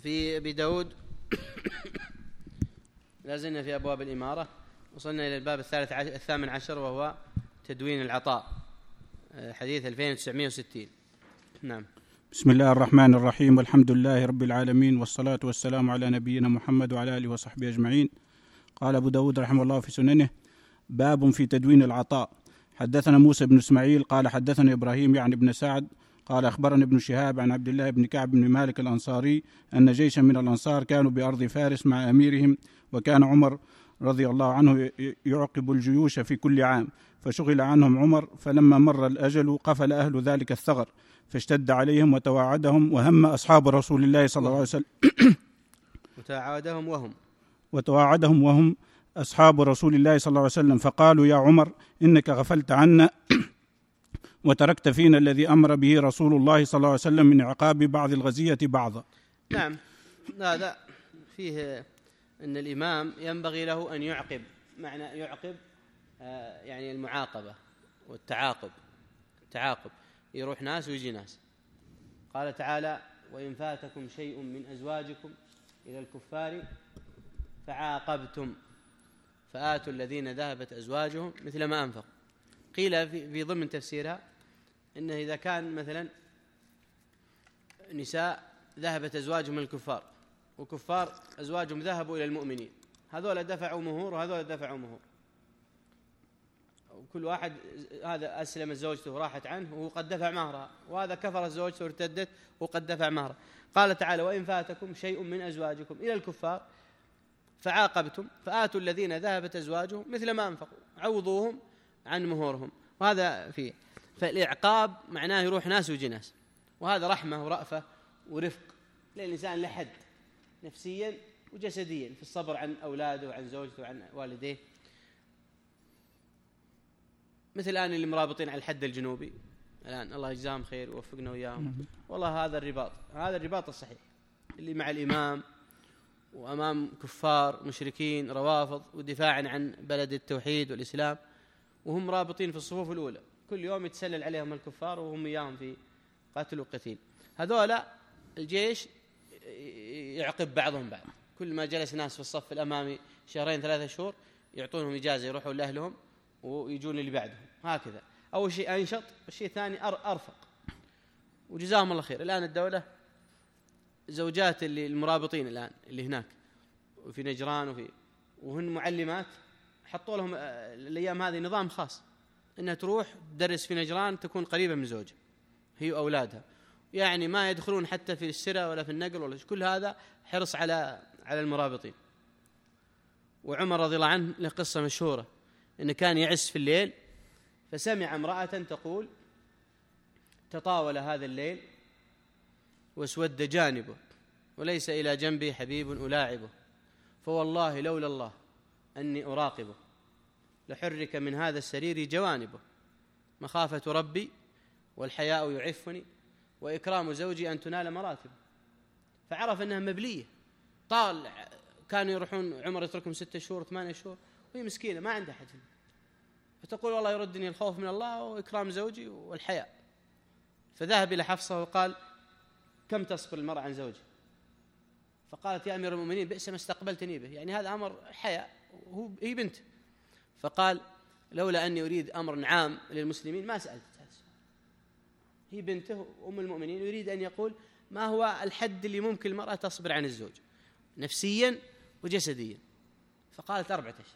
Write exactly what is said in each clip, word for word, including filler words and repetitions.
في أبي داود لازلنا في أبواب الإمارة، وصلنا إلى الباب الثالث عشر الثامن عشر وهو تدوين العطاء، حديث ألفين وتسعمائة وستين. نعم. بسم الله الرحمن الرحيم، والحمد لله رب العالمين، والصلاة والسلام على نبينا محمد وعلى آله وصحبه أجمعين. قال أبو داود رحمه الله في سننه: باب في تدوين العطاء. حدثنا موسى بن إسماعيل قال حدثنا إبراهيم يعني بن سعد قال أخبرنا ابن شهاب عن عبد الله بن كعب بن مالك الأنصاري أن جيشا من الأنصار كانوا بأرض فارس مع أميرهم، وكان عمر رضي الله عنه يعقب الجيوش في كل عام، فشغل عنهم عمر، فلما مر الأجل قفل أهل ذلك الثغر فاشتد عليهم وتواعدهم، وهم أصحاب رسول الله صلى الله عليه وسلم وتواعدهم وهم وتواعدهم وهم أصحاب رسول الله صلى الله عليه وسلم، فقالوا: يا عمر إنك غفلت عنا وتركت فينا الذي أمر به رسول الله صلى الله عليه وسلم من عقاب بعض الغزية بعضا. نعم، هذا فيه أن الإمام ينبغي له أن يعقب، معنى يعقب يعني المعاقبة والتعاقب، التعاقب يروح ناس ويجي ناس. قال تعالى: وإن فاتكم شيء من أزواجكم إلى الكفار فعاقبتم فآتوا الذين ذهبت أزواجهم مثل ما أنفقوا. قيل في ضمن تفسيرها إنه إذا كان مثلا نساء ذهبت أزواجهم من الكفار، وكفار أزواجهم ذهبوا إلى المؤمنين، هذول دفعوا مهور وهذول دفعوا مهور، وكل واحد هذا أسلم زوجته وراحت عنه وهو قد دفع مهرها، وهذا كفر زوجته وارتدت وقد دفع مهرها. قال تعالى: وإن فاتكم شيء من أزواجكم إلى الكفار فعاقبتم فآتوا الذين ذهبت أزواجهم مثل ما أنفقوا، عوضوهم عن مهورهم. وهذا فيه، فالإعقاب معناه يروح ناس ويجي ناس، وهذا رحمة ورأفة ورفق للإنسان لحد نفسيا وجسديا في الصبر عن أولاده وعن زوجته وعن والديه. مثل الآن اللي مرابطين على الحد الجنوبي الآن، الله يجزاهم خير ووفقنا وياهم، والله هذا الرباط، هذا الرباط الصحيح اللي مع الإمام وأمام كفار مشركين روافض ودفاعا عن بلد التوحيد والإسلام، وهم رابطين في الصفوف الأولى، كل يوم يتسلل عليهم الكفار وهم إياهم في قتل وقتيل. هذولا الجيش يعقب بعضهم بعض، كل ما جلس ناس في الصف الأمامي شهرين ثلاثة شهور يعطونهم إجازة يروحوا لأهلهم ويجون اللي بعدهم، هكذا. أول شيء أنشط، والشيء الثاني أرفق، وجزاهم الله خير. الآن الدولة زوجات اللي المرابطين الآن اللي هناك وفي نجران وفي وهن معلمات، حطوا لهم الأيام هذه نظام خاص إنها تروح تدرس في نجران، تكون قريبة من زوجها هي وأولادها، يعني ما يدخلون حتى في السرة ولا في النقل ولا كل هذا، حرص على على المرابطين. وعمر رضي الله عنه له قصة مشهورة إنه كان يعس في الليل، فسمع امرأة تقول: تطاول هذا الليل واسود جانبه وليس إلى جنبي حبيب ألاعبه، فوالله لولا الله أني أراقبه لحرك من هذا السرير جوانبه، مخافة ربي والحياء يعفني وإكرام زوجي أن تنال مراتبه. فعرف أنها مبلية، طال كانوا يروحون عمر يتركهم ستة شهور ثمانية شهور وهي مسكينة ما عندها حد، فتقول: والله يردني الخوف من الله وإكرام زوجي والحياء. فذهب إلى حفصة وقال: كم تصبر المرأة عن زوجها؟ فقالت: يا أمير المؤمنين بئس ما استقبلتني به، يعني هذا أمر حياء، وهو هي بنت. فقال: لولا أني أريد أمر عام للمسلمين ما سألت هذا السؤال، هي بنته أم المؤمنين، ويريد أن يقول ما هو الحد اللي ممكن المرأة تصبر عن الزوج نفسيا وجسديا. فقالت: أربعة أشهر،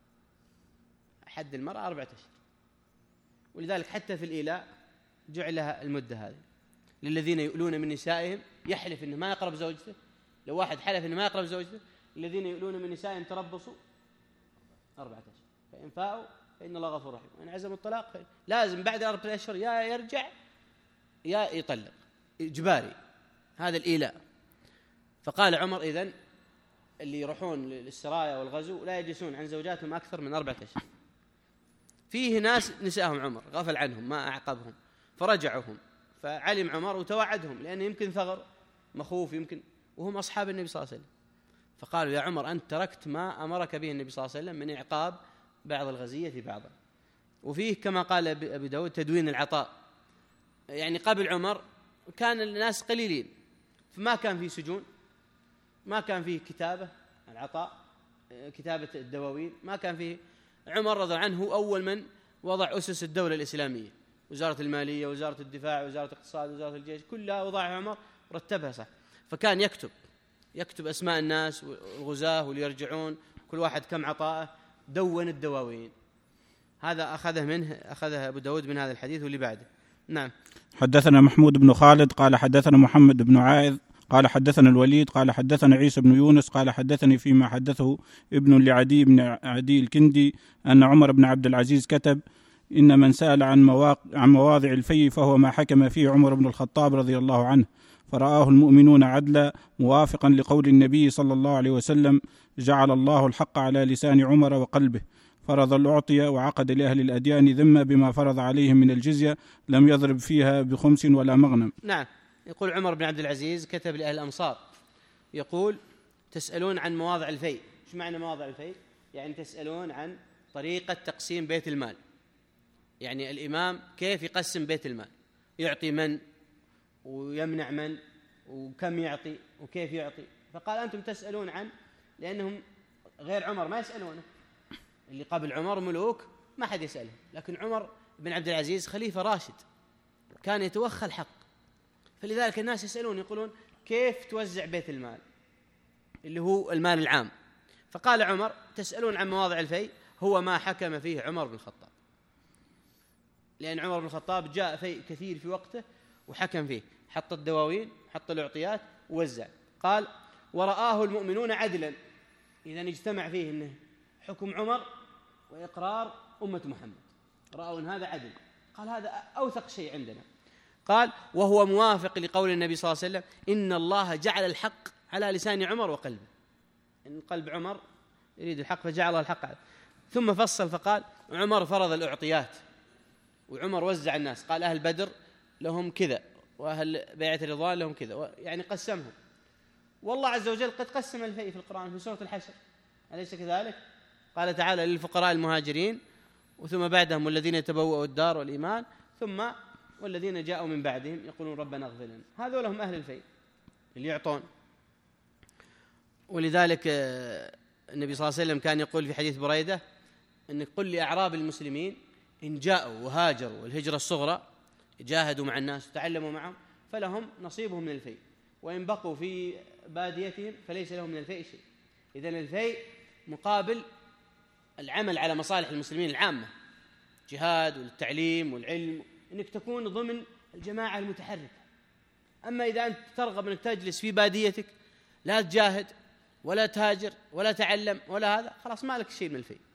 حد المرأة أربعة أشهر. ولذلك حتى في الإيلاء جعلها المدة هذه للذين يؤلون من نسائهم، يحلف إنه ما يقرب زوجته، لو واحد حلف إنه ما يقرب زوجته، الذين يؤلون من نسائهم تربصوا أربعة أشهر، فإن فاءوا فإن الله غفور رحيم، وإن عزموا الطلاق لازم بعد أربعة أشهر يا يرجع يا يطلق، إجباري، هذا الإيلاء. فقال عمر: إذن اللي يروحون للسرايا والغزو لا يجلسون عن زوجاتهم أكثر من أربعة أشهر. فيه ناس نساهم عمر غفل عنهم ما أعقبهم، فرجعهم، فعلم عمر وتوعدهم، لأنه يمكن ثغر مخوف يمكن، وهم أصحاب النبي صلى الله عليه وسلم. فقالوا: يا عمر أنت تركت ما أمرك به النبي صلى الله عليه وسلم من إعقاب بعض الغزية بعضا. وفيه كما قال أبي داود تدوين العطاء، يعني قبل عمر كان الناس قليلين فما كان في سجون، ما كان فيه كتابة العطاء، كتابة الدواوين، ما كان فيه. عمر رضي الله عنه هو أول من وضع أسس الدولة الإسلامية، وزارة المالية، وزارة الدفاع، وزارة الاقتصاد، وزارة الجيش، كلها وضعها عمر ورتبها صح. فكان يكتب يكتب أسماء الناس والغزاة واللي يرجعون، كل واحد كم عطاءه، دون الدواوين. هذا أخذه منه أخذه أبو داود من هذا الحديث واللي بعده. نعم. حدثنا محمود بن خالد قال حدثنا محمد بن عائذ قال حدثنا الوليد قال حدثنا عيسى بن يونس قال حدثني فيما حدثه ابن لعدي بن عدي الكندي أن عمر بن عبد العزيز كتب: إن من سأل عن, عن مواضع الفي فهو ما حكم فيه عمر بن الخطاب رضي الله عنه، فرآه المؤمنون عدلا موافقا لقول النبي صلى الله عليه وسلم: جعل الله الحق على لسان عمر وقلبه، فرض الأعطية وعقد لأهل الأديان ذمة بما فرض عليهم من الجزية، لم يضرب فيها بخمس ولا مغنم. نعم. يقول عمر بن عبد العزيز كتب لأهل الأمصار يقول: تسألون عن مواضع الفي. شو معنى مواضع الفي؟ يعني تسألون عن طريقة تقسيم بيت المال، يعني الإمام كيف يقسم بيت المال، يعطي من ويمنع من وكم يعطي وكيف يعطي. فقال أنتم تسألون عن، لأنهم غير عمر ما يسألونه، اللي قبل عمر ملوك ما حد يسأله، لكن عمر بن عبد العزيز خليفة راشد كان يتوخى الحق، فلذلك الناس يسألون يقولون كيف توزع بيت المال اللي هو المال العام. فقال عمر: تسألون عن مواضع الفي، هو ما حكم فيه عمر بن الخطاب، لأن عمر بن الخطاب جاء في كثير في وقته وحكم فيه، حط الدواوين، حط الأعطيات ووزع. قال: ورآه المؤمنون عدلا، إذا اجتمع فيه إنه حكم عمر وإقرار أمة محمد، رأوا أن هذا عدل. قال: هذا أوثق شيء عندنا. قال: وهو موافق لقول النبي صلى الله عليه وسلم: إن الله جعل الحق على لسان عمر وقلبه، إن قلب عمر يريد الحق فجعل الحق على. ثم فصل فقال: عمر فرض الأعطيات، وعمر وزع الناس، قال أهل بدر لهم كذا، وأهل بيعة الرضوان لهم كذا، يعني قسمهم. والله عز وجل قد قسم الفيء في القرآن في سورة الحشر، أليس كذلك؟ قال تعالى: للفقراء المهاجرين، وثم بعدهم والذين يتبوأوا الدار والإيمان، ثم والذين جاءوا من بعدهم يقولون ربنا اغفر لنا. هذول هم أهل الفيء اللي يعطون. ولذلك النبي صلى الله عليه وسلم كان يقول في حديث بريدة: إن قل لأعراب المسلمين إن جاءوا وهاجروا والهجرة الصغرى جاهدوا مع الناس وتعلموا معهم فلهم نصيبهم من الفيء، وإن بقوا في باديتهم فليس لهم من الفيء شيء. إذن الفيء مقابل العمل على مصالح المسلمين العامة، جهاد والتعليم والعلم، إنك تكون ضمن الجماعة المتحركة. أما إذا أنت ترغب أنك تجلس في باديتك لا تجاهد ولا تهاجر ولا تعلم ولا هذا، خلاص ما لك شيء من الفيء.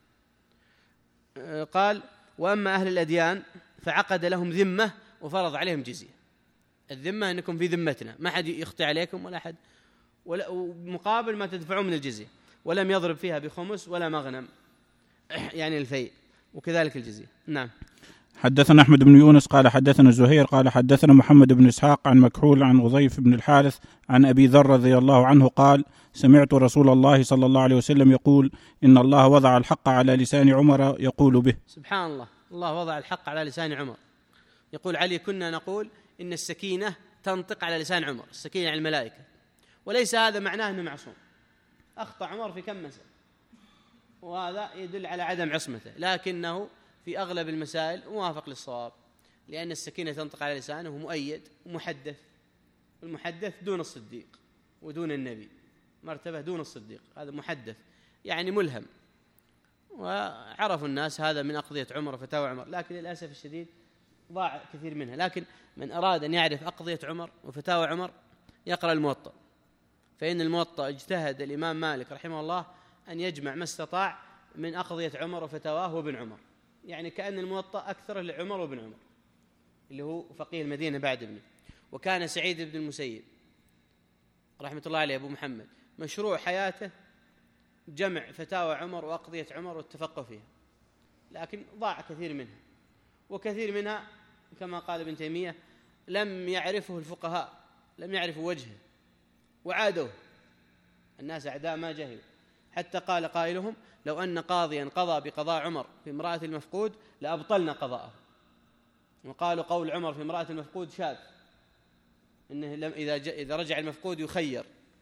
قال: وأما أهل الأديان فعقد لهم ذمة وفرض عليهم جزية. الذمة أنكم في ذمتنا، ما حد يخطئ عليكم ولا حد، ومقابل ما تدفعون من الجزية، ولم يضرب فيها بخمس ولا مغنم، يعني الفيء، وكذلك الجزية. نعم. حدثنا أحمد بن يونس قال حدثنا زهير قال حدثنا محمد بن إسحاق عن مكحول عن غضيف بن الحارث عن أبي ذر رضي الله عنه قال: سمعت رسول الله صلى الله عليه وسلم يقول: إن الله وضع الحق على لسان عمر يقول به. سبحان الله، الله وضع الحق على لسان عمر. يقول علي: كنا نقول إن السكينة تنطق على لسان عمر، السكينة على الملائكة، وليس هذا معناه أنه معصوم. أخطأ عمر في كم مسألة، وهذا يدل على عدم عصمته، لكنه في أغلب المسائل موافق للصواب، لأن السكينة تنطق على لسانه مؤيد ومحدث، والمحدث دون الصديق ودون النبي، مرتبة دون الصديق، هذا محدث يعني ملهم. وعرف الناس هذا من أقضية عمر وفتاوى عمر، لكن للأسف الشديد ضاع كثير منها. لكن من أراد أن يعرف أقضية عمر وفتاوى عمر يقرأ الموطأ، فإن الموطأ اجتهد الإمام مالك رحمه الله أن يجمع ما استطاع من أقضية عمر وفتاواه وابن عمر، يعني كأن الموطأ أكثر لعمر وابن عمر اللي هو فقيه المدينة بعد ابنه. وكان سعيد بن المسيب رحمة الله عليه أبو محمد مشروع حياته جمع فتاوى عمر وأقضية عمر والتفقه فيها، لكن ضاع كثير منها، وكثير منها كما قال ابن تيمية لم يعرفه الفقهاء، لم يعرفوا وجهه وعادوه، الناس أعداء ما جهلوا، حتى قال قائلهم: لو أن قاضيا قضى بقضاء عمر في امرأة المفقود لأبطلنا قضاءه. وقالوا قول عمر في امرأة المفقود شاذ، إنه إذا إذا رجع المفقود يخير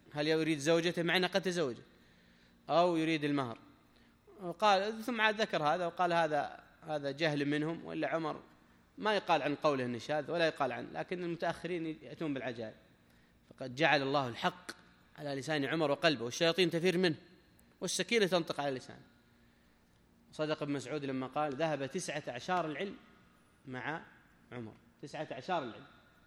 هل يريد زوجته مع أنه قد تزوجه أو يريد المهر. قال ثم عاد ذكر هذا وقال هذا هذا جهل منهم، وإلا عمر ما يقال عن قوله إنه شاذ ولا يقال عنه، لكن المتأخرين يأتون بالعجائب. فقد جعل الله الحق على لسان عمر وقلبه، والشياطين تفير منه والسكينة تنطق على لسانه. صدق ابن مسعود لما قال ذهب تسعة عشر العلم مع عمر، تسعة عشر العلم.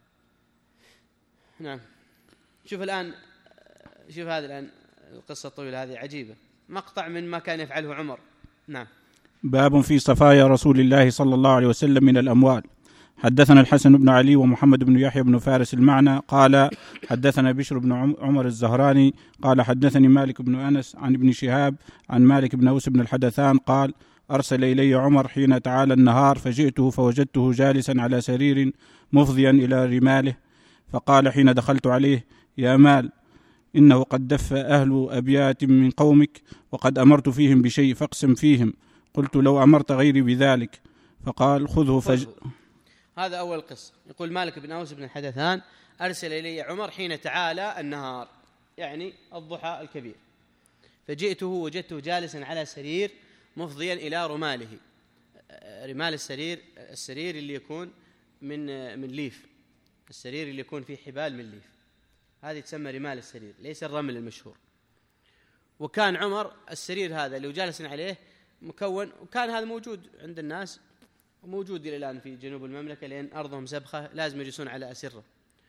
نعم. شوف الآن، شوف هذا الآن القصة الطويلة هذه عجيبة، مقطع من ما كان يفعله عمر. نعم. باب في صفايا رسول الله صلى الله عليه وسلم من الأموال. حدثنا الحسن بن علي ومحمد بن يحيى بن فارس المعنى قال حدثنا بشر بن عمر الزهراني قال حدثني مالك بن أنس عن ابن شهاب عن مالك بن أوس بن الحدثان قال أرسل إلي عمر حين تعالى النهار فجئته فوجدته جالسا على سرير مفضيا إلى رماله، فقال حين دخلت عليه يا مال إنه قد دف أهل أبيات من قومك وقد أمرت فيهم بشيء فاقسم فيهم. قلت لو أمرت غيري بذلك، فقال خذه فج... هذا أول قصة. يقول مالك بن أوس بن الحدثان أرسل إلي عمر حين تعالى النهار، يعني الضحى الكبير، فجئته وجدته جالسا على سرير مفضيا إلى رماله. رمال السرير السرير اللي يكون من من ليف، السرير اللي يكون فيه حبال من ليف، هذه تسمى رمال السرير، ليس الرمل المشهور. وكان عمر السرير هذا اللي جالس عليه مكون، وكان هذا موجود عند الناس وموجود إلى الآن في جنوب المملكة، لأن أرضهم سبخة لازم يجلسون على أسرة،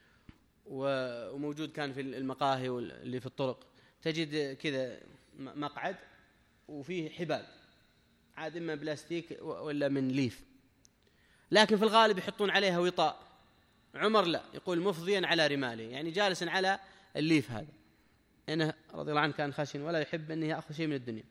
وموجود كان في المقاهي اللي في الطرق تجد كذا مقعد وفيه حبال، عاد إما بلاستيك ولا من ليف، لكن في الغالب يحطون عليها وطاء. عمر لا، يقول مفضيا على رماله، يعني جالسا على الليف هذا، لأنه رضي الله عنه كان خشن ولا يحب أن يأخذ شيء من الدنيا.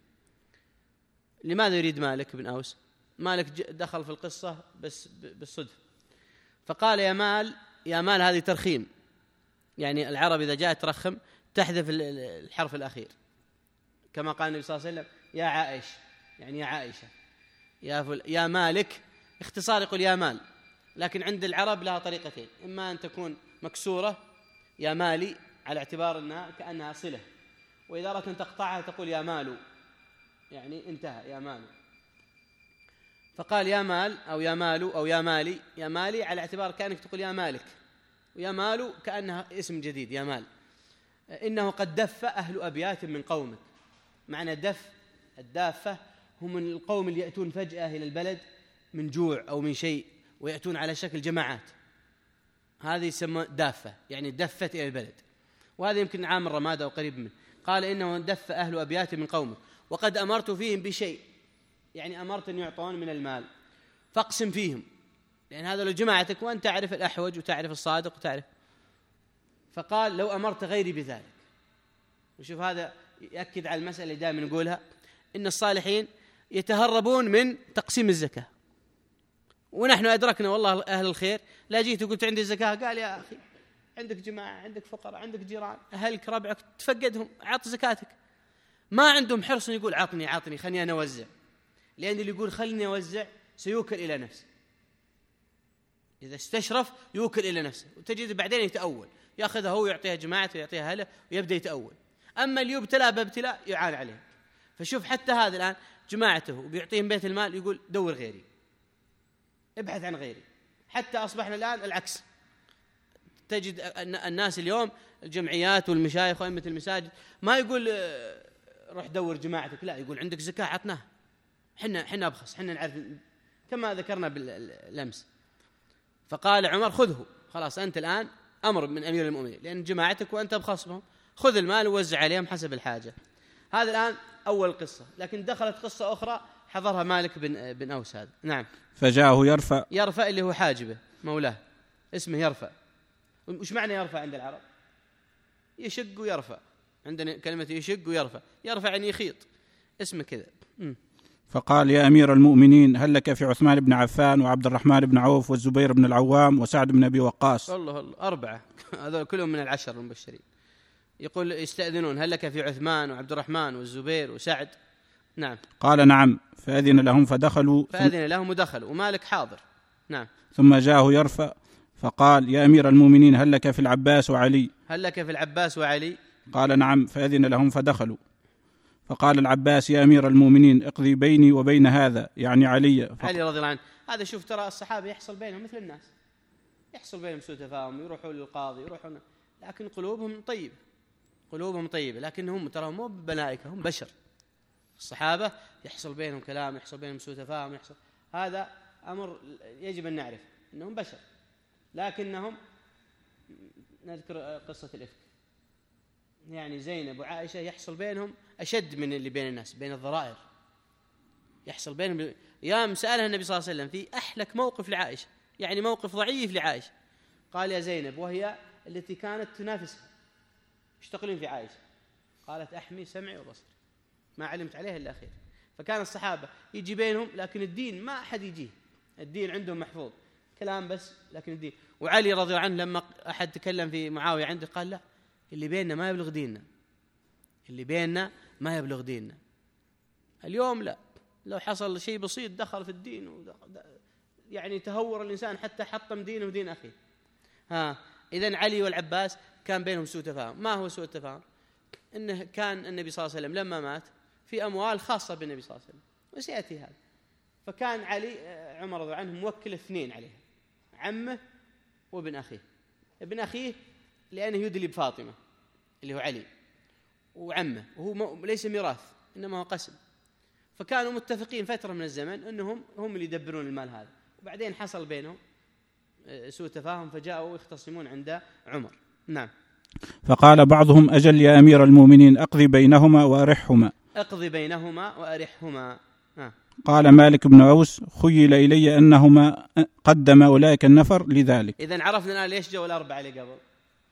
لماذا يريد مالك بن أوس؟ مالك دخل في القصة بس بالصدفة، فقال يا مال، يا مال هذه ترخيم، يعني العرب إذا جاءت ترخم تحذف الحرف الأخير، كما قال النبي صلى الله عليه وسلم يا عائش، يعني يا عائشة، يا, فل... يا مالك اختصار يقول يا مال، لكن عند العرب لها طريقتين، إما أن تكون مكسورة يا مالي على اعتبار أنها كأنها صلة، وإذا أردت أن تقطعها تقول يا مالو، يعني انتهى يا مالو. فقال يا مال أو يا مالو أو يا مالي، يا مالي على اعتبار كأنك تقول يا مالك، ويا مالو كأنها اسم جديد يا مال. إنه قد دف أهل أبيات من قومك، معنى دف الدافة هم من القوم اللي يأتون فجأة إلى البلد من جوع أو من شيء ويأتون على شكل جماعات، هذه يسمى دافة، يعني دفت إلى البلد، وهذا يمكن عام الرمادة أو قريب منه. قال إنه دف أهل أبيات من قومك وقد أمرت فيهم بشيء، يعني أمرت أن يعطون من المال فاقسم فيهم، لأن هذا لو جماعتك وأنت تعرف الأحوج وتعرف الصادق وتعرف. فقال لو أمرت غيري بذلك. وشوف هذا يأكد على المسألة اللي دائما نقولها، إن الصالحين يتهربون من تقسيم الزكاة، ونحن أدركنا والله أهل الخير، لا جيت وقلت عندي الزكاة قال يا أخي عندك جماعة، عندك فقراء، عندك جيران، أهلك ربعك، تفقدهم، عط زكاتك. ما عندهم حرص يقول عطني عطني خلني أنا أوزع، لأن اللي يقول خلني أوزع سيوكل إلى نفسه، إذا استشرف يوكل إلى نفسه، وتجد بعدين يتأول، يأخذها هو يعطيها جماعته ويعطيها أهله ويبدأ يتأول. أما اللي يبتلى بابتلاء يعان عليه. فشوف حتى هذا الآن جماعته وبيعطيهم بيت المال يقول دور غيري، ابحث عن غيري. حتى أصبحنا الآن العكس، تجد الناس اليوم الجمعيات والمشايخ وأئمة المساجد ما يقول روح دور جماعتك، لا يقول عندك زكاة عطناها، حنا حنا أبخس، حنا نعرف، كما ذكرنا بالأمس. فقال عمر خذه، خلاص أنت الآن أمر من أمير المؤمنين، لأن جماعتك وأنت أبخصهم، خذ المال ووزع عليهم حسب الحاجة. هذا الآن أول قصة، لكن دخلت قصة أخرى حضرها مالك بن بن أوس هذا. نعم. فجاءه يرفع، يرفع اللي هو حاجبه مولاه، اسمه يرفع. وش معنى يرفع عند العرب؟ يشق ويرفع، عندنا كلمة يشق ويرفع، يرفع يعني يخيط، اسمه كذا. م. فقال يا أمير المؤمنين هل لك في عثمان بن عفان وعبد الرحمن بن عوف والزبير بن العوام وسعد بن أبي وقاص؟ الله الله، أربعة هذول كلهم من العشر المبشرين. يقول يستأذنون هل لك في عثمان وعبد الرحمن والزبير وسعد؟ نعم. قال نعم، فأذن لهم فدخلوا، فأذن لهم ودخلوا ومالك حاضر. نعم. ثم جاءه يرفع فقال يا أمير المؤمنين هل لك في العباس وعلي؟ هل لك في العباس وعلي؟ قال نعم، فأذن لهم فدخلوا. فقال العباس يا أمير المؤمنين اقضي بيني وبين هذا، يعني علي. فق... علي رضي الله عنه. هذا شوف ترى الصحابة يحصل بينهم مثل الناس، يحصل بينهم سوء تفاهم، يروحوا للقاضي يروحون، لكن قلوبهم طيبة، قلوبهم طيبة، لكنهم ترى مو بملائكة، هم بشر. الصحابة يحصل بينهم كلام، يحصل بينهم سوء تفاهم، يحصل هذا أمر يجب أن نعرف أنهم بشر. لكنهم نذكر قصة الإفك، يعني زينب وعائشة يحصل بينهم أشد من اللي بين الناس، بين الضرائر يحصل بينهم. يا سألها النبي صلى الله عليه وسلم في أحلك موقف لعائشة، يعني موقف ضعيف لعائشة، قال يا زينب، وهي التي كانت تنافسها، ايش تقولين في عائشة؟ قالت أحمي سمعي وبصري، ما علمت عليها إلا خير. فكان الصحابة يجي بينهم، لكن الدين ما أحد يجيه، الدين عندهم محفوظ، كلام بس لكن الدين. وعلي رضي الله عنه لما أحد تكلم في معاوية عنده قال لا، اللي بيننا ما يبلغ ديننا، اللي بيننا ما يبلغ ديننا. اليوم لا، لو حصل شيء بسيط دخل في الدين، يعني تهور الإنسان حتى حطم دينه ودين أخيه. ها إذن علي والعباس كان بينهم سوء تفاهم. ما هو سوء التفاهم؟ إنه كان النبي صلى الله عليه وسلم لما مات في أموال خاصة بالنبي صلى الله عليه وسلم، وسيأتي هذا. فكان علي عمر رضي الله عنه موكل اثنين عليها، عمه وابن أخيه. ابن أخيه لأنه يدلي بفاطمة اللي هو علي، وعمه وهو ليس ميراث إنما هو قسم. فكانوا متفقين فترة من الزمن أنهم هم اللي يدبرون المال هذا، وبعدين حصل بينهم سوء تفاهم فجاءوا يختصمون عند عمر. نعم. فقال بعضهم أجل يا أمير المؤمنين أقضي بينهما وأرحهما. أقضي بينهما وأرحهما. ها. قال مالك بن أوس خيل إلي أنهما قدم أولئك النفر لذلك. إذن عرفنا الآن ليش جاءوا الأربعة اللي قبل،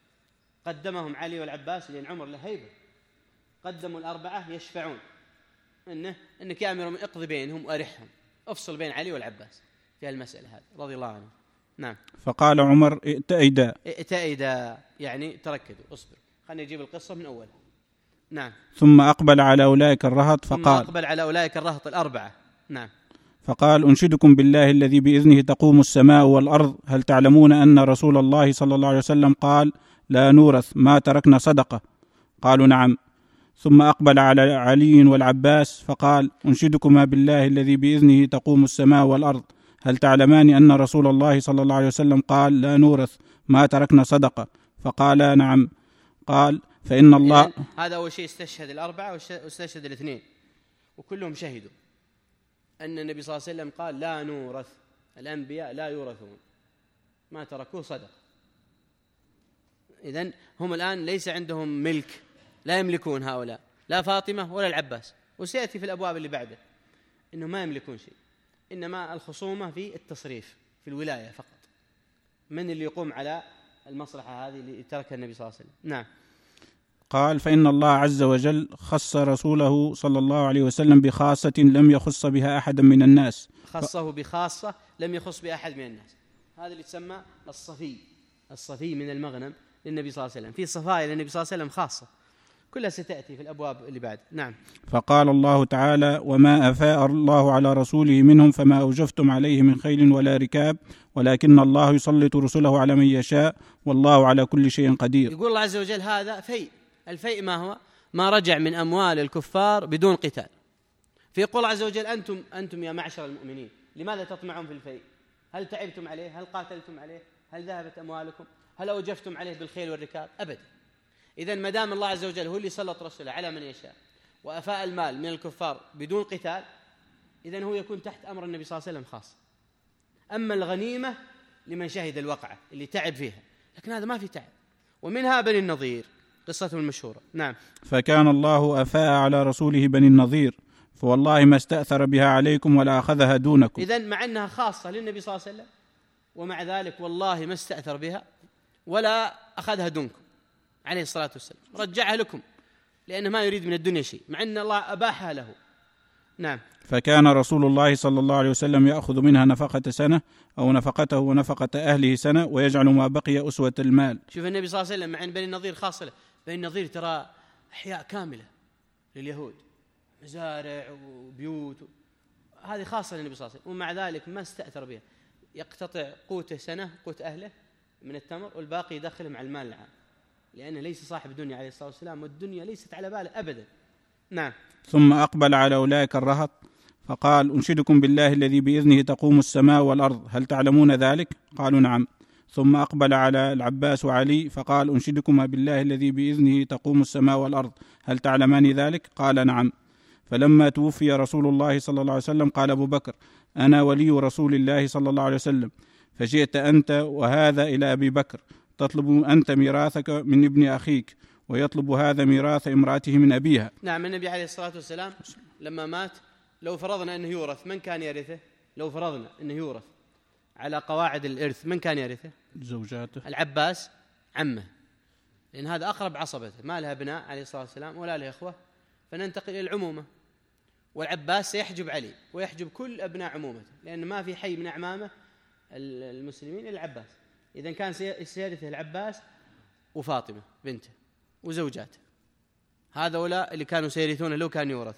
قدمهم علي والعباس لأن عمر له هيبة، قدموا الأربعة يشفعون إنه إنك يا أمير اقضي بينهم وأرحهم، افصل بين علي والعباس في المسألة هذه رضي الله عنه. نعم. فقال عمر ائتئدا. ائتئدا يعني تركدوا، اصبر، خلينا نجيب القصة من أولها. نعم. ثم أقبل على أولئك الرهط فقال ثم أقبل على أولئك الرهط الأربعة. نعم. فقال أنشدكم بالله الذي بإذنه تقوم السماء والأرض، هل تعلمون أن رسول الله صلى الله عليه وسلم قال لا نورث ما تركنا صدقة؟ قالوا نعم. ثم أقبل على علي والعباس فقال أنشدكما بالله الذي بإذنه تقوم السماء والأرض، هل تعلمان أن رسول الله صلى الله عليه وسلم قال لا نورث ما تركنا صدقة؟ فقالا نعم. قال فإن الله. هذا أول شيء استشهد الأربعة واستشهد الاثنين، وكلهم شهدوا أن النبي صلى الله عليه وسلم قال لا نورث، الأنبياء لا يورثون، ما تركوه صدقة. إذن هم الآن ليس عندهم ملك، لا يملكون هؤلاء لا فاطمة ولا العباس، وسيأتي في الأبواب اللي بعده إنه ما يملكون شيء، إنما الخصومة في التصريف في الولاية فقط، من اللي يقوم على المصلحة هذه اللي تركها النبي صلى الله عليه وسلم. نعم. قال فإن الله عز وجل خص رسوله صلى الله عليه وسلم بخاصة لم يخص بها أحدا من الناس. خصه بخاصة لم يخص بأحد من الناس، هذا اللي تسمى الصفي، الصفي من المغنم للنبي صلى الله عليه وسلم، في صفايا للنبي صلى الله عليه وسلم خاصة، كلها ستأتي في الأبواب اللي بعد. نعم. فقال الله تعالى وما أفاء الله على رسوله منهم فما أوجفتم عليه من خيل ولا ركاب ولكن الله يسلط رسله على من يشاء والله على كل شيء قدير. يقول الله عز وجل هذا فيء. الفيء ما هو؟ ما رجع من أموال الكفار بدون قتال. فيقول الله عز وجل أنتم, أنتم يا معشر المؤمنين لماذا تطمعون في الفيء؟ هل تعبتم عليه؟ هل قاتلتم عليه؟ هل ذهبت أموالكم؟ هل أوجفتم عليه بالخيل والركاب؟ أبدا. إذن ما دام الله عز وجل هو اللي سلط رسوله على من يشاء وأفاء المال من الكفار بدون قتال، إذن هو يكون تحت أمر النبي صلى الله عليه وسلم خاص. أما الغنيمة لمن شهد الوقعة اللي تعب فيها، لكن هذا ما في تعب. ومنها بني النضير قصتهم المشهورة. نعم. فكان الله أفاء على رسوله بني النضير فوالله ما استأثر بها عليكم ولا أخذها دونكم. إذن مع أنها خاصة للنبي صلى الله عليه وسلم ومع ذلك والله ما استأثر بها ولا أخذها دونكم عليه الصلاة والسلام، رجعها لكم لأنه ما يريد من الدنيا شيء، مع أن الله أباحها له. نعم. فكان رسول الله صلى الله عليه وسلم يأخذ منها نفقة سنة أو نفقته ونفقة أهله سنة ويجعل ما بقي أسوة المال. شوف النبي صلى الله عليه وسلم مع أن بني النضير خاصة له، بني النضير ترى أحياء كاملة لليهود، مزارع وبيوت، هذه خاصة للنبي صلى الله عليه وسلم، ومع ذلك ما استأثر بها، يقتطع قوته سنة قوت أهله من التمر والباقي يدخله مع المال العام، لأنه ليس صاحب دنيا عليه الصلاة والسلام، والدنيا ليست على باله أبدا. نعم. ثم أقبل على أولئك الرهط فقال: أنشدكم بالله الذي بإذنه تقوم السماء والأرض، هل تعلمون ذلك؟ قالوا: نعم. ثم أقبل على العباس وعلي فقال: أنشدكما بالله الذي بإذنه تقوم السماء والأرض، هل تعلمان ذلك؟ قال: نعم. فلما توفي رسول الله صلى الله عليه وسلم قال أبو بكر: أنا ولي رسول الله صلى الله عليه وسلم، فجئت أنت وهذا إلى أبي بكر، تطلب أنت ميراثك من ابن أخيك، ويطلب هذا ميراث امرأته من أبيها. نعم. النبي عليه الصلاة والسلام لما مات، لو فرضنا أنه يورث، من كان يرثه؟ لو فرضنا أنه يورث على قواعد الإرث، من كان يرثه؟ زوجاته. العباس عمه، لأن هذا أقرب عصبته، ما لها ابناء عليه الصلاة والسلام ولا له إخوة، فننتقل إلى العمومة. والعباس سيحجب علي ويحجب كل أبناء عمومته، لأن ما في حي من أعمامه المسلمين إلا العباس. إذن كان سيرثه العباس وفاطمة بنته وزوجاته، هذا ولا اللي كانوا سيرثونه لو كان يورث.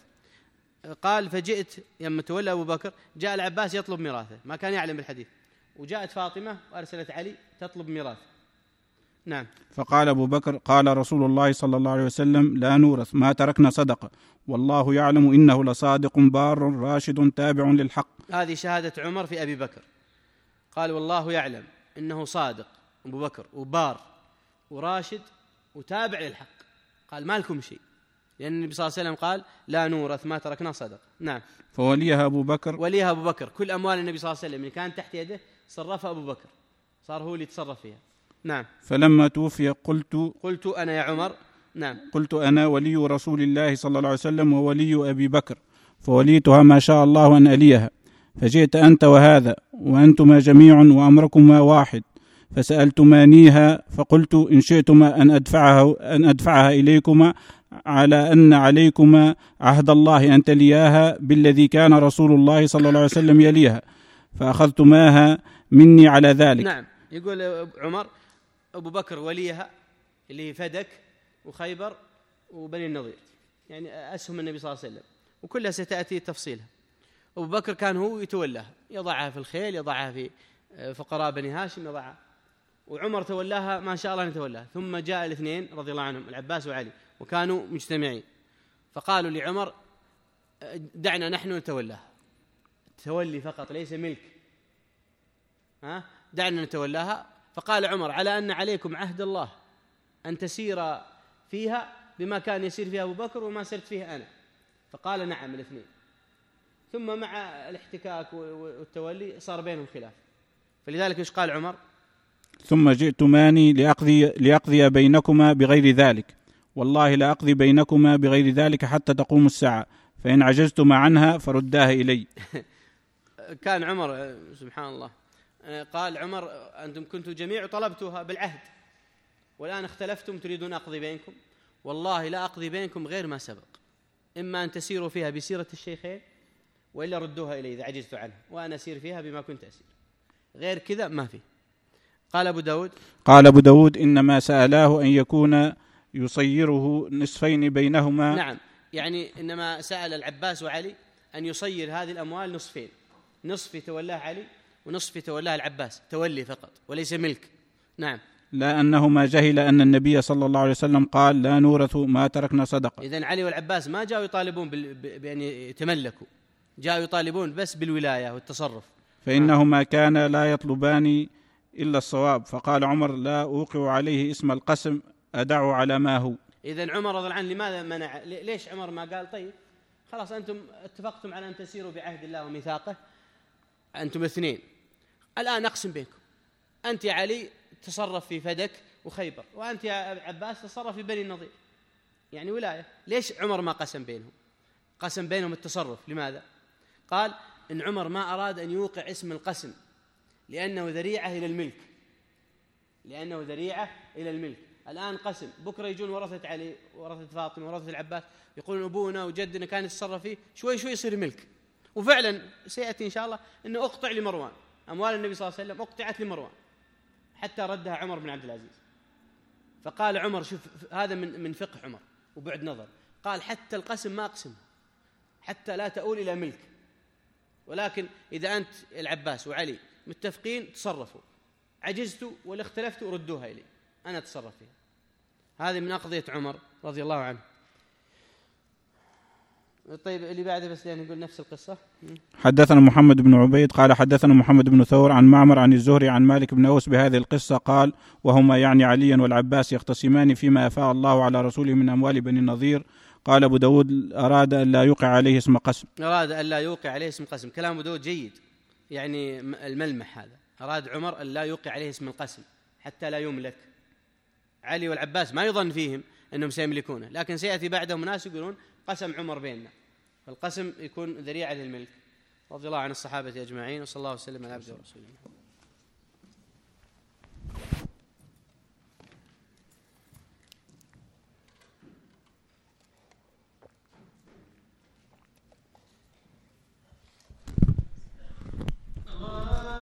قال: فجئت لما تولى أبو بكر، جاء العباس يطلب ميراثه، ما كان يعلم بالحديث، وجاءت فاطمة وأرسلت علي تطلب ميراثه. نعم. فقال أبو بكر: قال رسول الله صلى الله عليه وسلم: لا نورث، ما تركنا صدقة، والله يعلم إنه لصادق بار راشد تابع للحق. هذه شهادة عمر في أبي بكر، قال: والله يعلم إنه صادق أبو بكر وبار وراشد وتابع للحق. قال: ما لكم شيء، لأن النبي صلى الله عليه وسلم قال: لا نورث ما تركنا صدقة. نعم. فوليها أبو بكر وليها أبو بكر، كل أموال النبي صلى الله عليه وسلم اللي كانت تحت يده صرفها أبو بكر، صار هو اللي يتصرف فيها. نعم. فلما توفي قلت قلت أنا يا عمر. نعم. قلت أنا ولي رسول الله صلى الله عليه وسلم وولي أبي بكر، فوليتها ما شاء الله أن أليها، فجئت أنت وهذا وأنتما جميع وأمركما واحد، فسألتمانيها فقلت: إن شئتما أن أدفعها, أن أدفعها إليكما على أن عليكما عهد الله أن تلياها بالذي كان رسول الله صلى الله عليه وسلم يليها، فأخذتماها مني على ذلك. نعم. يقول عمر: أبو بكر وليها اللي فدك وخيبر وبني النضير، يعني أسهم النبي صلى الله عليه وسلم، وكلها ستأتي تفصيلها. أبو بكر كان هو يتولاها، يضعها في الخيل، يضعها في فقراء بني هاشم، يضعها. وعمر تولاها ما شاء الله أن يتولاها. ثم جاء الاثنين رضي الله عنهم، العباس وعلي، وكانوا مجتمعين، فقالوا لعمر: دعنا نحن نتولاها، تولي فقط ليس ملك، ها دعنا نتولاها. فقال عمر: على أن عليكم عهد الله أن تسير فيها بما كان يسير فيها أبو بكر وما سرت فيها أنا. فقال: نعم الاثنين. ثم مع الاحتكاك والتولي صار بينهم خلاف، فلذلك ايش قال عمر؟ ثم جئتماني لأقضي, لأقضي بينكما بغير ذلك، والله لا أقضي بينكما بغير ذلك حتى تقوم الساعة، فإن عجزتما عنها فرداها إلي. كان عمر سبحان الله قال عمر: أنتم كنتم جميع طلبتها بالعهد، والآن اختلفتم تريدون أقضي بينكم، والله لا أقضي بينكم غير ما سبق، إما أن تسيروا فيها بسيرة الشيخين، وإلا ردوها إلي إذا عجزت عنها، وأنا أسير فيها بما كنت أسير، غير كذا ما في. قال أبو داود قال أبو داود إنما سألاه أن يكون يصيره نصفين بينهما. نعم، يعني إنما سأل العباس وعلي أن يصير هذه الأموال نصفين، نصف يتولاه علي ونصف يتولاه العباس، تولي فقط وليس ملك. نعم. لا أنهما جهل أن النبي صلى الله عليه وسلم قال: لا نورث ما تركنا صدقة. إذن علي والعباس ما جاءوا يطالبون بأن يتملكوا، جاءوا يطالبون بس بالولاية والتصرف، فإنهما كانا لا يطلبان إلا الصواب. فقال عمر: لا أوقع عليه اسم القسم، أدعو على ما هو. إذن عمر رضي الله عنه لماذا منع؟ ليش عمر ما قال: طيب خلاص أنتم اتفقتم على أن تسيروا بعهد الله وميثاقه، أنتم اثنين، الآن أقسم بينكم، أنت يا علي تصرف في فدك وخيبر، وأنت يا عباس تصرف في بني النضير، يعني ولاية. ليش عمر ما قسم بينهم؟ قسم بينهم التصرف. لماذا؟ قال إن عمر ما أراد أن يوقع اسم القسم لأنه ذريعة إلى الملك، لأنه ذريعة إلى الملك. الآن قسم، بكرة يجون ورثة علي ورثة فاطمة ورثة العباس يقولون أبونا وجدنا كان يتصرف فيه، شوي شوي يصير ملك. وفعلا سيأتي إن شاء الله أنه أقطع لمروان، أموال النبي صلى الله عليه وسلم أقطعت لمروان حتى ردها عمر بن عبد العزيز. فقال عمر: شوف هذا من من فقه عمر وبعد نظر، قال حتى القسم ما أقسم حتى لا تؤول إلى ملك، ولكن إذا أنت العباس وعلي متفقين تصرفوا، عجزتوا ولا اختلفتوا ردوها إلي، أنا أتصرف فيها. هذه من أقضية عمر رضي الله عنه. طيب اللي بعده بس يعني نقول نفس القصة. حدثنا محمد بن عبيد قال حدثنا محمد بن ثور عن معمر عن الزهري عن مالك بن أوس بهذه القصة قال: وهما يعني عليا والعباس يختصمان فيما أفاء الله على رسوله من أموال بني النضير. قال أبو داود: أراد أن لا يوقع عليه اسم قسم. أراد أن لا يوقع عليه اسم قسم. كلام أبو داود جيد، يعني الملمح هذا. أراد عمر أن لا يوقع عليه اسم القسم حتى لا يملك. علي والعباس ما يظن فيهم أنهم سيملكونه، لكن سيأتي بعدهم ناس يقولون قسم عمر بيننا، فالقسم يكون ذريعة للملك. رضي الله عن الصحابة أجمعين، وصلى الله وسلم على عبده ورسوله.